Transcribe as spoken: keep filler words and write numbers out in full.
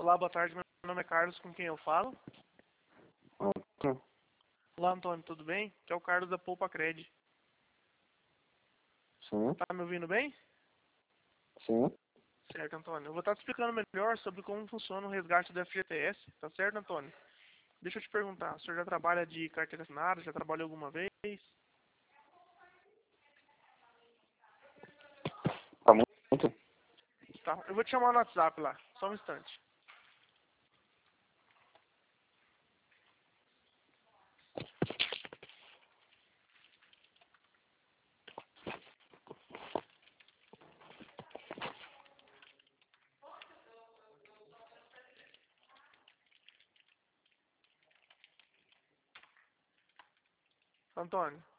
Olá, boa tarde. Meu nome é Carlos, com quem eu falo? Ok. Olá, Antônio, tudo bem? Que é o Carlos da Poupa Cred. Sim, Tá me ouvindo bem? sim. Certo, Antônio. Eu vou estar te explicando melhor sobre como funciona o resgate do F G T S, tá certo, Antônio? Deixa eu te perguntar, o senhor já trabalha de carteira assinada? Já trabalhou alguma vez? Tá muito? Tá, eu vou te chamar no WhatsApp lá, só um instante. Antônio,